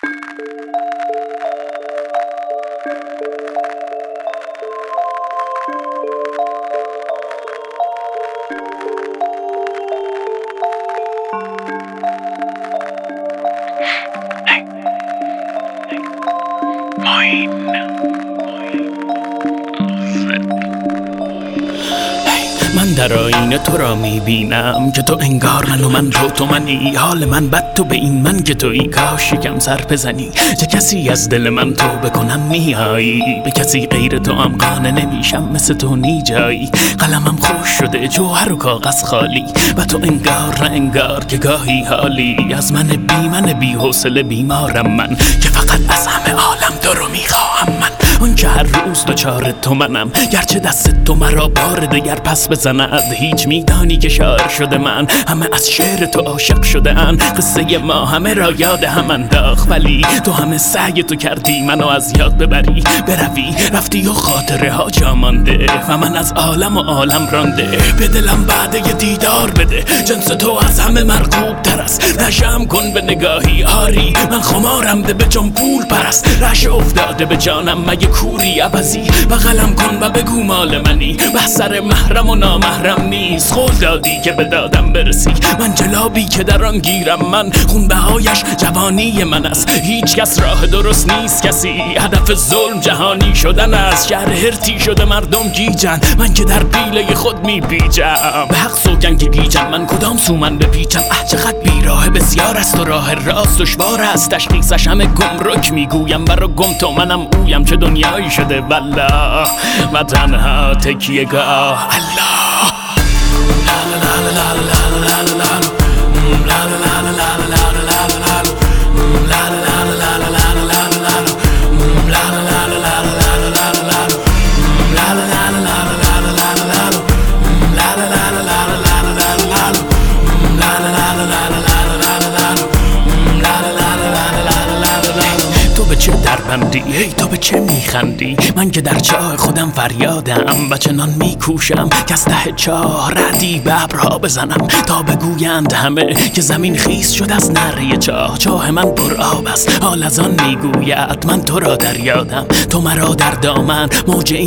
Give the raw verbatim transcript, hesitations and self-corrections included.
من در آینه تو را میبینم که تو انگار من و من رو تو منی. حال من بد تو به این من که تویی، کاش یکم سر بزنی. چه کسی از دل من تو بکنم میایی، به کسی غیر تو هم قانع نمیشم، مثل تو نی جایی. قلمم خوش شده جوهر و کاغذ خالی، و تو انگار نه انگار که گاهی حالی. از من بی من بی حوصله بیمارم من، که فقط از همه عالم تو رو میخواهم من. اون که هر روز دوچار تو منم، گرچه دست تو مرا بار دگر پس بزند. هیچ میدانی که شاعر شده من، همه از شعر تو عاشق شده ان. قصه ما همه را یاد هم انداخت، ولی تو همه سعی تو کردی منو از یاد ببری. بروی رفتی و خاطره ها جا مانده، و من از عالم و عالم رانده. به دلم بعد یه دیدار بده، جنس تو از همه مرغوب تر است. نشم کن به نگاهی آری، من خمارم ده به جان پول پرست. رش افتاده به جانم مگه کوری عبزی، بغلم کن و بگو مال منی. بحثر محرم و نامحرم نیست، قول دادی که به دادم برسی. من جلابی که در آن گیرم من، خونبهایش جوانی من است. هیچ کس راه درست نیست کسی، هدف ظلم جهانی شدن است. شهر هرتی شده مردم گیجن، من که در پیله خود میپیچم. به حق سوگن که گیجم، من کدام سو من بپیچم. اه چقدر بیراه بسیار است و راه راست دشوار است. تشخیصش همه گمرک میگویم، برا گم تو منم اویم. چه دنیایی شده والله، و تنها تکیه گاه الله. چه دربندی ای تو به چه میخندی؟ من که در چاه خودم فریادم، و چنان میکوشم که از ته چاه ردی به ابرها بزنم. تا بگویند همه که زمین خیس شد از نره چاه. چاه من پر آب است، حال از آن میگوید من تو را در یادم. تو مرا در دامن موج